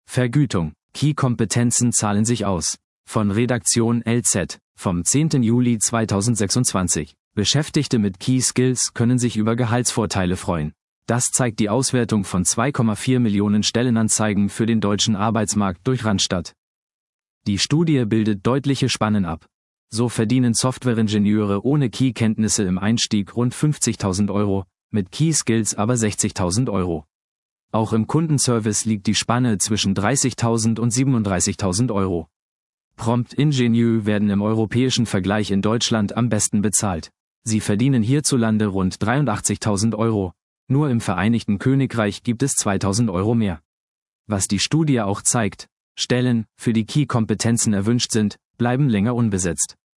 Vergütung. Key-Kompetenzen zahlen sich aus. Von Redaktion LZ, vom 10. Juli 2026. Beschäftigte mit Key Skills können sich über Gehaltsvorteile freuen. Das zeigt die Auswertung von 2,4 Millionen Stellenanzeigen für den deutschen Arbeitsmarkt durch Randstad. Die Studie bildet deutliche Spannen ab. So verdienen Softwareingenieure ohne Key-Kenntnisse im Einstieg rund 50.000 Euro, mit Key-Skills aber 60.000 Euro. Auch im Kundenservice liegt die Spanne zwischen 30.000 und 37.000 Euro. Prompt-Ingenieure werden im europäischen Vergleich in Deutschland am besten bezahlt. Sie verdienen hierzulande rund 83.000 Euro. Nur im Vereinigten Königreich gibt es 2.000 Euro mehr. Was die Studie auch zeigt: Stellen, für die Key-Kompetenzen erwünscht sind, bleiben länger unbesetzt.